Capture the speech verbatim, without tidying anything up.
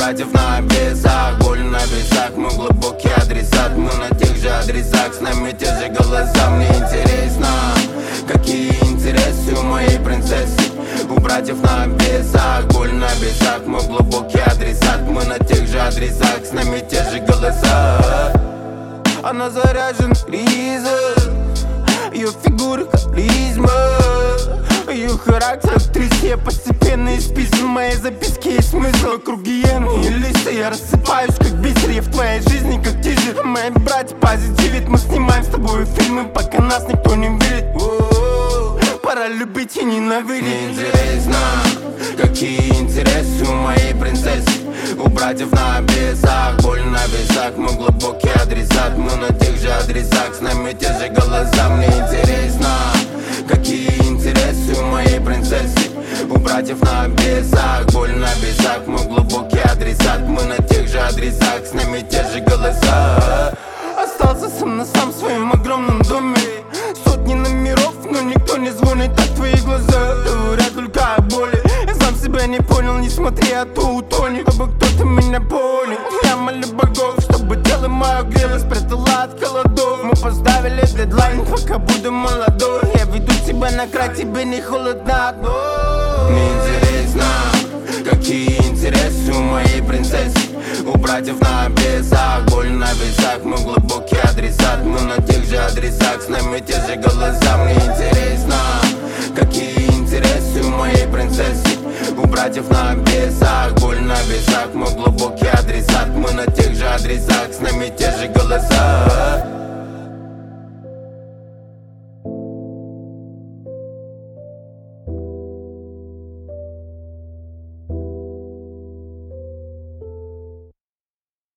братьев на весах, боль на весах, мы глубокий адресат. Мы на тех же адресах, с нами те же голоса. Мне интересно, какие интересы у моей принцессы. У братьев на весах, боль на весах, мы глубокий адресат. Мы на тех же адресах, с нами те же голоса. Она заряжена ризой, ее фигура харизма, ее характер актрисе постепенно исписан. В моей записке есть смысл. Вокруг гиены и лисы, я рассыпаюсь как бисер. Я в твоей жизни как тизер. Мои братья позитивит, мы снимаем с тобой фильмы, пока нас никто не видит. Пора любить и ненавидеть. Мне интересно, какие интересы у моей принцессы. У братьев на весах, боль на весах, мы глубокий адресат. Мы на тех же адресах, с нами те же голоса. Мне интересно, какие интересы у моей принцессы. У братьев на весах, боль на весах, мы глубокий адресат. Мы на тех же адресах, с нами те же голоса. Остался сам на сам в своем огромном доме. Сотни номеров, но никто не звонит. Так твои глаза говорят только о боли. Я сам себя не понял, несмотря то утонет. Чтобы кто-то меня понял. Я молю богов, чтобы тело мое грело, спрятало от холодов. Мы поставили дедлайн, пока буду молодой. Я веду тебя на край, тебе не холодно. Мне интересно, какие интересы у моей принцессы. У братьев на весах, боль на весах, мы глубокий адресат. Мы на тех же адресах, с нами те же голоса. Мне интересно, какие интересы у моей принцессы. У братьев на весах, боль на весах, мы глубокий адресат. Мы на тех же адресах, с нами те же голоса.